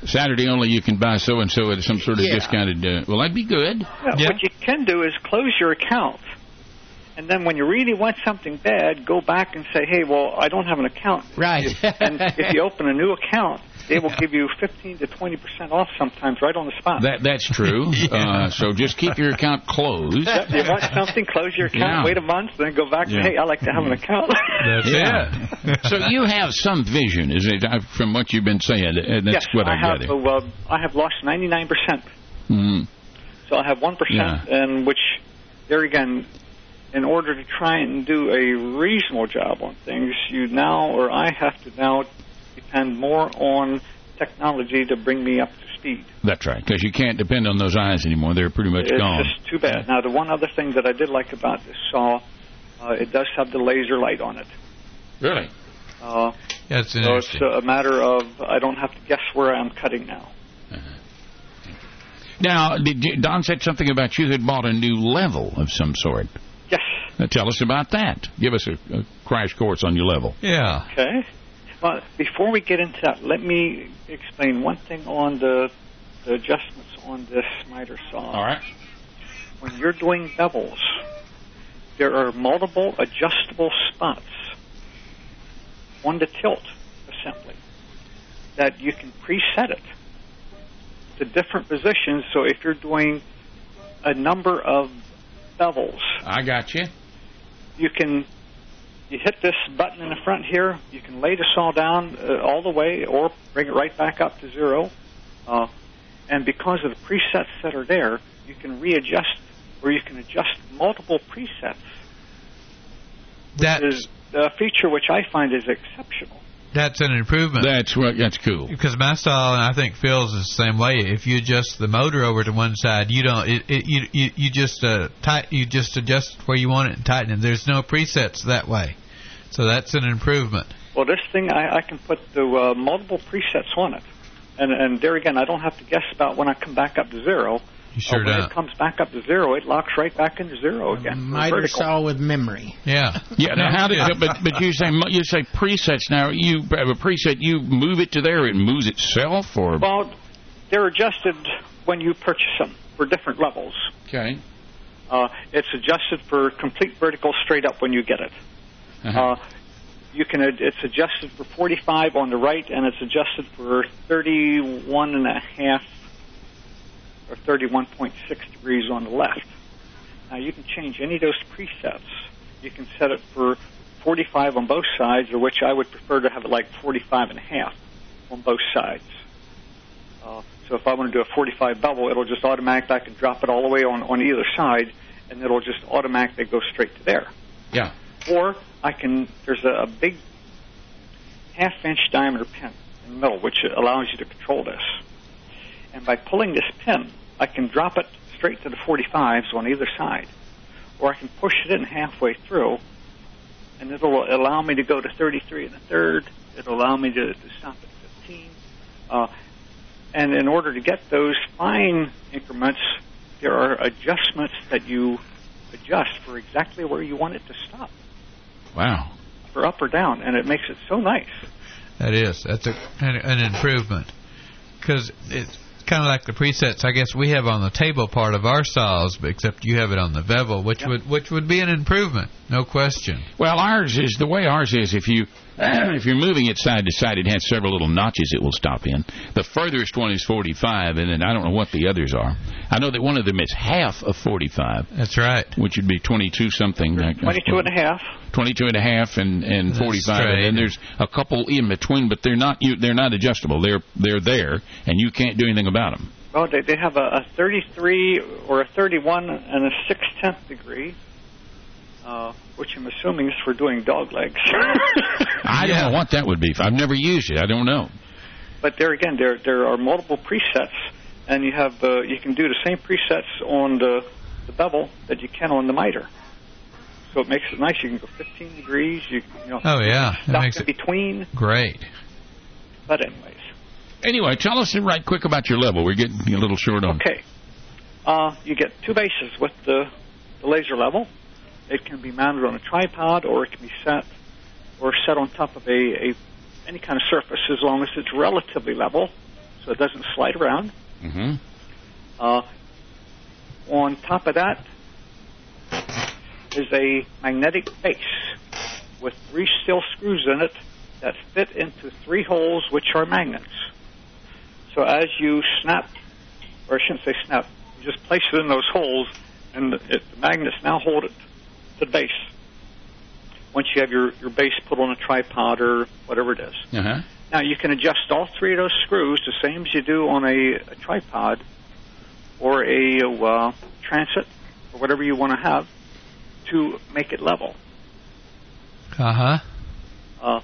Saturday only you can buy so-and-so at some sort of Yeah. discounted... Uh, well, that'd be good. Yeah, Yeah. What you can do is close your account, and then when you really want something bad, go back and say, hey, well, I don't have an account. Right. And if you open a new account, they will give you fifteen to twenty percent off sometimes right on the spot. That That's true. uh, so just keep your account closed. Yep, you want something, close your account, Yeah. wait a month, then go back and Yeah. say, hey, I like to have an account. That's Yeah. it. So you have some vision, is it? uh, From what you've been saying, and that's yes, what I, I have. gather. Uh, I have lost ninety-nine percent. Mm. So I have one percent, Yeah. and which, there again, in order to try and do a reasonable job on things, you now, or I have to now depend more on technology to bring me up to speed. That's right, because you can't depend on those eyes anymore. They're pretty much It's gone. just too bad. Now, the one other thing that I did like about this saw, uh, it does have the laser light on it. Really? Uh, That's so interesting. it's a matter of I don't have to guess where I'm cutting now. Now, did you, Don said something about you had bought a new level of some sort. Yes. Now, tell us about that. Give us a, a crash course on your level. Yeah. Okay. Well, before we get into that, let me explain one thing on the, the adjustments on this miter saw. All right. When you're doing bevels, there are multiple adjustable spots on the tilt assembly that you can preset it to different positions. So if you're doing a number of bevels, I got you. you can you hit this button in the front here. You can lay the saw down uh, all the way or bring it right back up to zero. Uh, and because of the presets that are there, you can readjust or you can adjust multiple presets. That Is a feature which I find is exceptional. That's an improvement. That's what. That's cool. Because my style, and I think Phil's is the same way. If you adjust the motor over to one side, you don't. It, it, you, you you just uh, tight. You just adjust where you want it and tighten it. There's no presets that way, so that's an improvement. Well, this thing, I, I can put the uh, multiple presets on it. And, and there again, I don't have to guess about when I come back up to zero. You sure uh, when don't. it comes back up to zero, it locks right back into zero again. Miter Vertical. saw with memory. Yeah. Yeah. Now, how did? But but you say you say presets. Now you have a preset. You move it to there. It moves itself, or Well, they're adjusted when you purchase them for different levels. okay. Uh, it's adjusted for complete vertical straight up when you get it. Uh-huh. Uh, you can. ad- It's adjusted for forty-five on the right, and it's adjusted for thirty-one and a half or thirty-one point six degrees on the left. Now you can change any of those presets. You can set it for forty-five on both sides, or which I would prefer to have it like forty-five and a half on both sides. Uh, so if I want to do a forty-five bevel, it'll just automatically, I can drop it all the way on, on either side, and it'll just automatically go straight to there. Yeah. Or I can, there's a, a big half-inch diameter pin in the middle, which allows you to control this. And by pulling this pin, I can drop it straight to the forty-fives on either side. Or I can push it in halfway through, and it'll allow me to go to thirty-three and a third. It'll allow me to, to stop at fifteen. Uh, and in order to get those fine increments, there are adjustments that you adjust for exactly where you want it to stop, Wow. for up or down, and it makes it so nice. That is. That's a, an, an improvement. Because it's kind of like the presets I guess we have on the table part of our saws, but except you have it on the bevel, which Yep. would which would be an improvement, no question. Well, ours is the way ours is. If you if you're moving it side to side, it has several little notches it will stop in. The furthest one is forty-five, and then I don't know what the others are. I know that one of them is half of forty-five, That's right. which would be twenty-two something. twenty-two and a half. twenty-two and a half and, and That's forty-five, straight. and then there's a couple in between, but they're not you, they're not adjustable. They're they're there, and you can't do anything about them. Well, they, they have a, a thirty-three or a thirty-one and a six-tenth degree, uh, which I'm assuming is for doing dog legs. I Yeah. don't know what that would be. I've never used it. I don't know. But there again, there there are multiple presets, and you have uh, you can do the same presets on the, the bevel that you can on the miter. So it makes it nice. You can go fifteen degrees. You, you know. Oh, yeah. It Stuff makes in it between. great. But anyways, Anyway, tell us right quick about your level. We're getting a little short on. okay. Uh, you get two bases with the, the laser level. It can be mounted on a tripod, or it can be set or set on top of a, a any kind of surface, as long as it's relatively level. so it doesn't slide around. Mm-hmm. Uh, on top of that is a magnetic base with three steel screws in it that fit into three holes, which are magnets. So as you snap, or I shouldn't say snap, you just place it in those holes, and the, it, the magnets now hold it to the base. Once you have your, your base put on a tripod or whatever it is. Uh-huh. Now, you can adjust all three of those screws the same as you do on a, a tripod or a uh, transit or whatever you want to have to make it level. Uh-huh. Uh,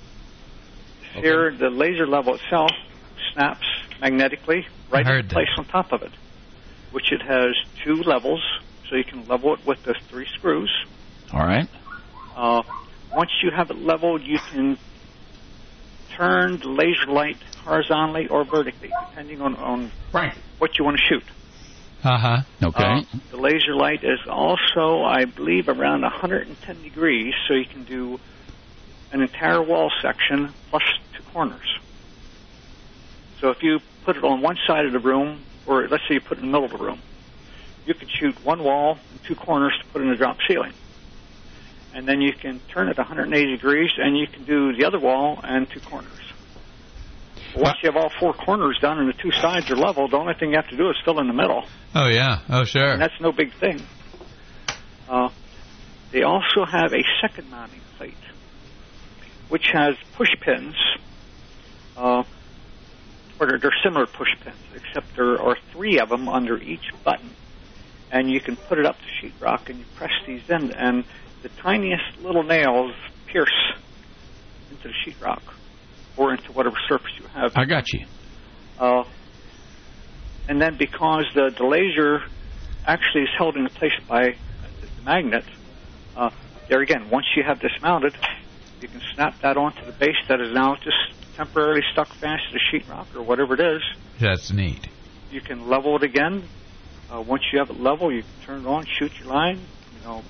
here, the laser level itself snaps magnetically right in place on top of it, which it has two levels, so you can level it with the three screws. All right. Uh, once you have it leveled, you can turn the laser light horizontally or vertically, depending on, on right. what you want to shoot. Uh-huh. Okay. Uh, the laser light is also, I believe, around one hundred ten degrees, so you can do an entire wall section plus two corners. So if you put it on one side of the room, or let's say you put it in the middle of the room, you could shoot one wall and two corners to put in a drop ceiling. And then you can turn it one hundred eighty degrees, and you can do the other wall and two corners. Once you have all four corners done and the two sides are level, the only thing you have to do is fill in the middle. Oh, yeah. Oh, sure. And that's no big thing. Uh, they also have a second mounting plate, which has push pins. Uh, or they're, they're similar push pins, except there are three of them under each button. And you can put it up to sheetrock, and you press these in, and the tiniest little nails pierce into the sheetrock or into whatever surface you have. I got you. Uh, and then because the, the laser actually is held in place by the magnet, uh, there again, once you have this mounted, you can snap that onto the base that is now just temporarily stuck fast to the sheetrock or whatever it is. That's neat. You can level it again. Uh, once you have it level, you can turn it on, shoot your line. You know,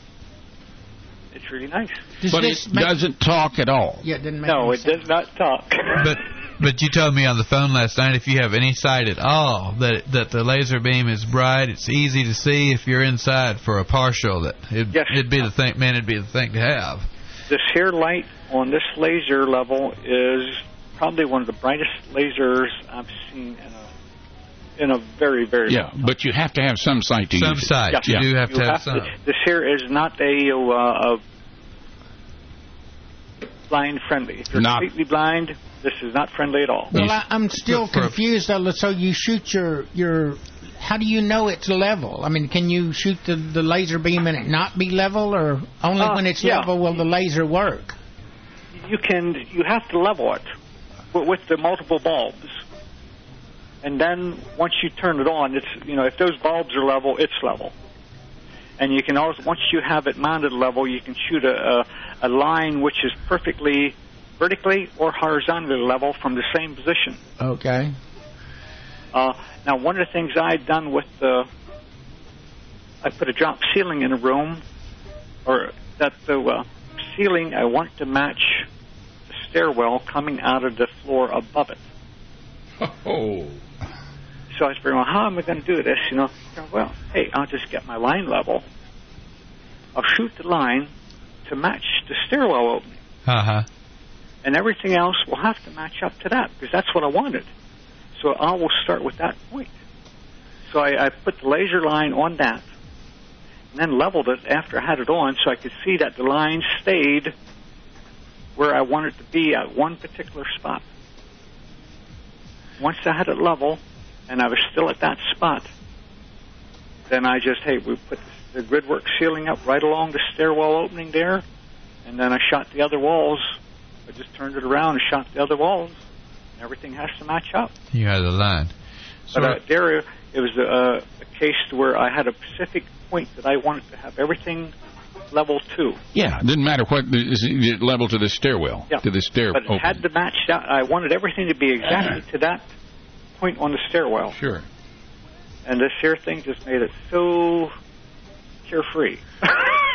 it's really nice. Does but it doesn't talk at all. Yeah, it didn't make No, any it sense. does not talk. But but you told me on the phone last night if you have any sight at all that that the laser beam is bright, it's easy to see if you're inside for a partial. That it, yes. it'd be the thing, man. It'd be the thing to have. This here light on this laser level is probably one of the brightest lasers I've seen in a in a very very yeah. long time. But you have to have some sight to some use sight. it. You Yeah. do have You to have, have some. to, this here is not a, uh, a blind friendly. If you're Not- completely blind, this is not friendly at all. Well, I, I'm still For- confused. Though, so you shoot your your. How do you know it's level? I mean, can you shoot the, the laser beam and it not be level, or only Uh, when it's yeah. level will the laser work? You can you have to level it with, with the multiple bulbs, and then once you turn it on, it's you know if those bulbs are level, it's level. And you can also once you have it mounted level, you can shoot a a, a line which is perfectly vertically or horizontally level from the same position. Okay. Uh, now, one of the things I'd done with the, I put a drop ceiling in a room, or that the uh, ceiling I want to match the stairwell coming out of the floor above it. Oh. So I was figuring, well, how am I going to do this? You know, well, hey, I'll just get my line level. I'll shoot the line to match the stairwell opening, Uh huh. and everything else will have to match up to that because that's what I wanted. So I will start with that point. So I, I put the laser line on that, and then leveled it after I had it on, so I could see that the line stayed where I wanted it to be at one particular spot. Once I had it level, and I was still at that spot, then I just, hey, we put the gridwork ceiling up right along the stairwell opening there, and then I shot the other walls. I just turned it around and shot the other walls. Everything has to match up. You had the line. So But uh, there, it was a, a case where I had a specific point that I wanted to have everything level to. Yeah, it didn't matter what the level to the stairwell, Yeah. to the stair. But it opening. had to match that. I wanted everything to be exactly to that point on the stairwell. Sure. And this here thing just made it so carefree.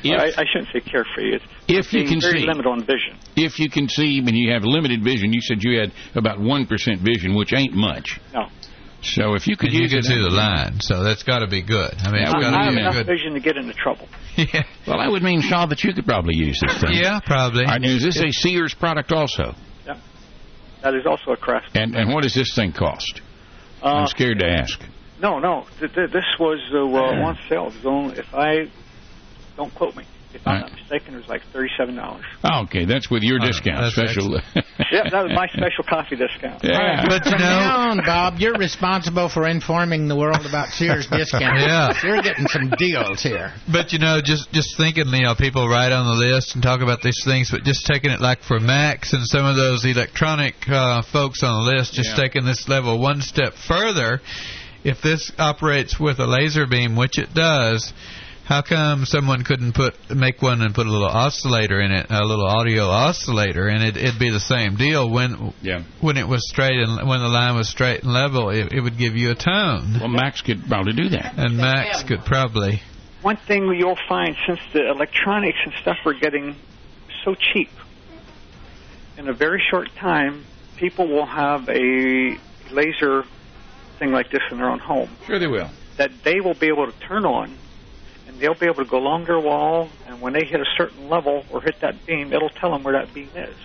if, I, I shouldn't say carefree. It's if you can very see, limited on vision. If you can see, when you have limited vision, you said you had about one percent vision, which ain't much. No. So if you could and use you it, can see the line, so that's got to be good. I mean, Yeah, it's I- got I to have be a enough good. vision to get into trouble. Yeah. Well, that would mean, Shaw, that you could probably use this thing. Yeah, probably. All right, now, is this a Sears product also? Yeah. That is also a Craftsman. And and what does this thing cost? Uh, I'm scared to ask. No, no. Th- th- this was uh, uh, on sale. It was only, if I don't quote me, if I'm All not right. mistaken, it was like thirty-seven dollars. Oh, okay, that's with your Oh, discount that's special. Yeah, that was my special coffee discount. Yeah. But you From know, now on, Bob, you're responsible for informing the world about Sears discounts. Yeah. You're getting some deals here. but you know, just just thinking, you know, people write on the list and talk about these things, but just taking it like for Max and some of those electronic uh, folks on the list, just Yeah. taking this level one step further. If this operates with a laser beam, which it does, how come someone couldn't put make one and put a little oscillator in it, a little audio oscillator, and it, it'd be the same deal when Yeah. when it was straight and when the line was straight and level, it, it would give you a tone. Well, Max could probably do that. And Max could probably. One thing you'll find, since the electronics and stuff are getting so cheap, in a very short time, people will have a laser thing like this in their own home Sure they will. that they will be able to turn on, and they'll be able to go along their wall, and when they hit a certain level or hit that beam, it'll tell them where that beam is.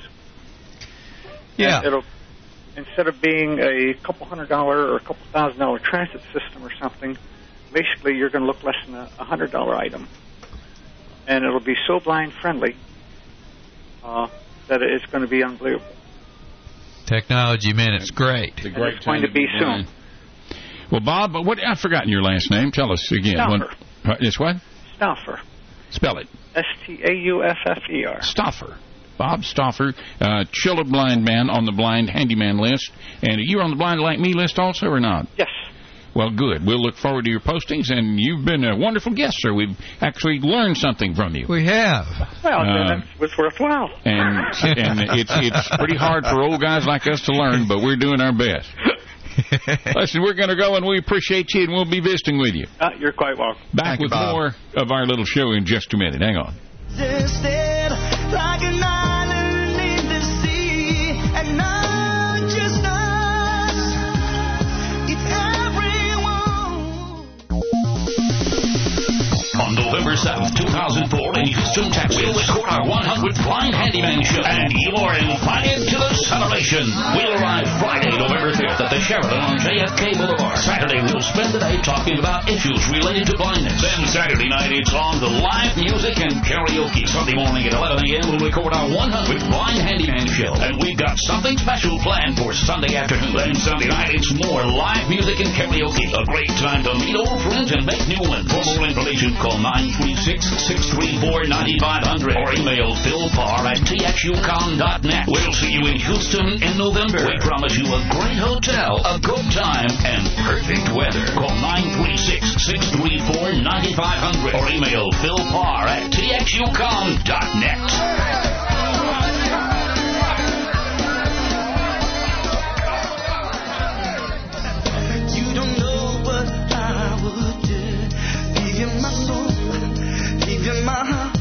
Yeah. And it'll, instead of being a couple hundred dollar or a couple thousand dollar transit system or something, basically you're going to look less than a, a hundred dollar item, and it'll be so blind friendly uh, that it's going to be unbelievable. Technology, man, it's great. It's a And great it's going time to be blind. soon. Well, Bob, but what? I've forgotten your last name. Tell us again. Stauffer. What, it's what? Stauffer. Spell it. S T A U F F E R. Stauffer. Bob Stauffer, uh, Chilla Blind Man on the Blind Handyman list. And you're on the Blind Like Me list also, or not? Yes. Well, good. We'll look forward to your postings, and you've been a wonderful guest, sir. We've actually learned something from you. We have. Well, Uh, then it was worthwhile. And and it's it's pretty hard for old guys like us to learn, but we're doing our best. Listen, we're going to go, and we appreciate you, and we'll be visiting with you. Uh, you're quite welcome. Back Thank you, with Bob. more of our little show in just a minute. Hang on. Existed like an island in the sea, and not just us, it's everyone. On November seventh, two thousand four, in Houston, Texas, we'll record our one hundredth Blind Handyman Show, and you're invited to the celebration. We'll arrive Friday, November fifth, at the Sheraton on J F K Boulevard. Saturday, we'll spend the day talking about issues related to blindness. Then Saturday night, it's on the live music and karaoke. Sunday morning at eleven a.m., we'll record our one hundredth Blind Handyman Show, and we've got something special planned for Sunday afternoon. Then Sunday night, it's more live music and karaoke. A great time to meet old friends and make new ones. For more information, call nine three six, six three four, nine five zero zero or email Phil Parr at T X U com dot net. We'll see you in Houston in November. We promise you a great hotel, a good time, and perfect weather. Call nine three six, six three four, nine five zero zero or email Phil Parr at T X U com dot net. You don't know what I would do. Give you my soul, give you my heart,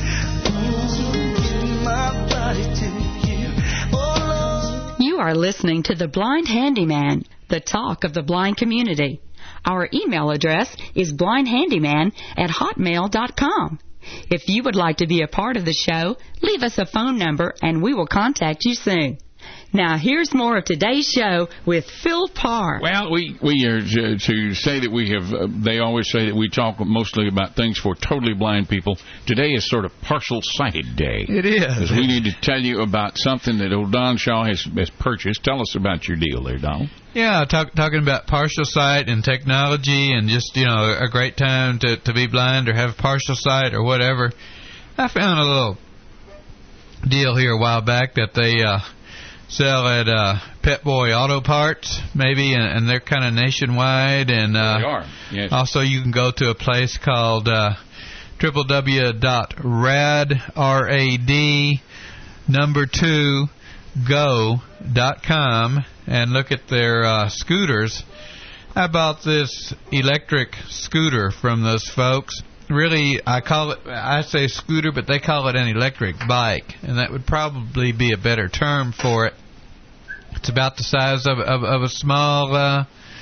give my body to you. Oh, Lord. You are listening to The Blind Handyman, the talk of the blind community. Our email address is blindhandyman at hotmail dot com. If you would like to be a part of the show, leave us a phone number and we will contact you soon. Now, here's more of today's show with Phil Parr. Well, we we are to, to say that we have. Uh, they always say that we talk mostly about things for totally blind people. Today is sort of partial sighted day. It is. Because we need to tell you about something that old Don Shaw has, has purchased. Tell us about your deal there, Don. Yeah, talk, talking about partial sight and technology and just, you know, a great time to, to be blind or have partial sight or whatever. I found a little deal here a while back that they uh, sell at uh, Pet Boy Auto Parts, maybe, and, and they're kind of nationwide. And uh, They are, yes. Also, you can go to a place called uh, w w w dot rad, R A D, number two, go dot com and look at their uh, scooters. I bought this electric scooter from those folks, really, I call it, I say scooter, but they call it an electric bike, and that would probably be a better term for it. It's about the size of of, of a small, uh,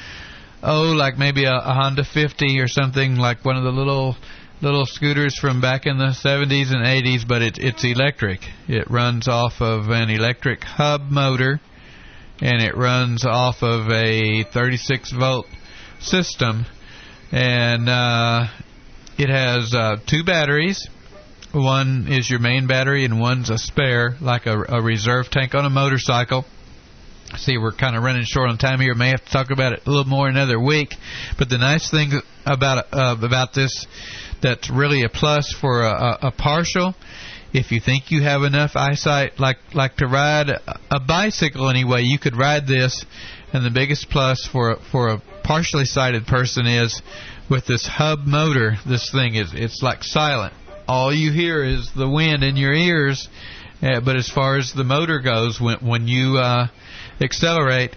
oh, like maybe a, a Honda fifty or something, like one of the little little scooters from back in the seventies and eighties, but it, it's electric. It runs off of an electric hub motor, and it runs off of a thirty-six volt system, and uh, it has uh, two batteries. One is your main battery, and one's a spare, like a, a reserve tank on a motorcycle. See, we're kind of running short on time here. May have to talk about it a little more another week. But the nice thing about uh, about this that's really a plus for a, a, a partial, if you think you have enough eyesight, like like to ride a, a bicycle anyway, you could ride this. And the biggest plus for for a partially sighted person is with this hub motor, this thing is it's like silent. All you hear is the wind in your ears. Uh, but as far as the motor goes, when when you uh, accelerate,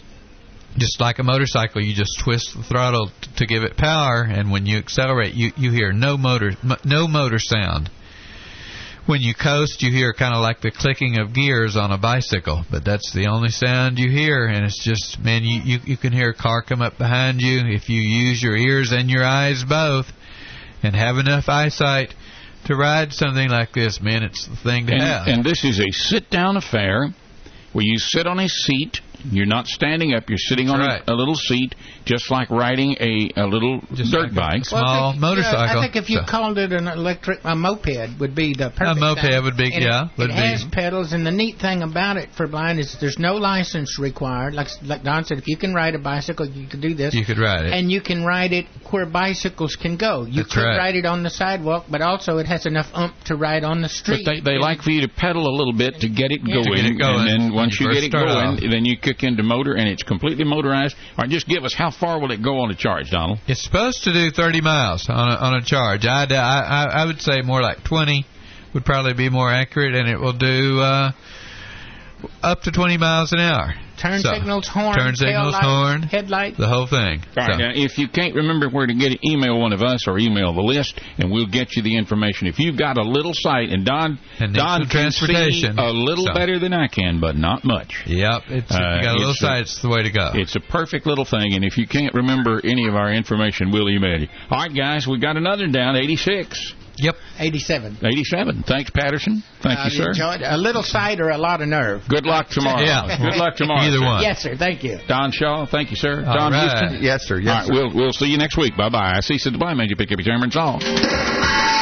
just like a motorcycle, you just twist the throttle t- to give it power, and when you accelerate, you, you hear no motor m- no motor sound. When you coast, you hear kind of like the clicking of gears on a bicycle, but that's the only sound you hear, and it's just, man, you, you, you can hear a car come up behind you if you use your ears and your eyes both and have enough eyesight to ride something like this. Man, it's the thing to and, have. And this is a sit-down affair where you sit on a seat. You're not standing up. You're sitting That's on right. a, a little seat, just like riding a, a little Just dirt like a bike. small Well, I think, motorcycle. Uh, I think if you So- called it an electric, a moped would be the perfect A moped thing. would be- And yeah, It, would it be. has pedals, and the neat thing about it for blind is there's no license required. Like like Don said, if you can ride a bicycle, you can do this. You could ride it. And you can ride it where bicycles can go. You That's could right. ride it on the sidewalk, but also it has enough oomph to ride on the But street. they, they like for you to pedal a little bit to get it Yeah. going, To get it going. and then once When you you get it first start going, off. then you kick into motor, and it's completely motorized. All right, just give us, how far will it go on a charge, Donald? It's supposed to do thirty miles on a, on a charge. I'd, I I I would say more like twenty would probably be more accurate, and it will do uh, up to twenty miles an hour. Turn So, signals, horn, turn tail signals, lights, horn, headlights. the whole thing. All right, So, now, if you can't remember where to get it, email one of us or email the list, and we'll get you the information. If you've got a little sight, and Don, And need Don some can see transportation, a little so. better than I can, but not much. Yep, it's, if Uh, you got a little it's a- sight, it's the way to go. It's a perfect little thing, and if you can't remember any of our information, we'll email you. All right, guys, we got another down, eighty-six. Yep. eighty-seven. eighty-seven. Thanks, Patterson. Thank Uh, you, sir. enjoyed- A little sight or a lot of nerve. Good luck tomorrow. Yeah. Good luck tomorrow. Either sir. one. Yes, sir. Thank you. Don Shaw, thank you, sir. All Don right. Houston. Yes, sir. Yes, All right, sir. we'll, we'll see you next week. Bye-bye. I see, said the blind man, you pick up your chairman's all.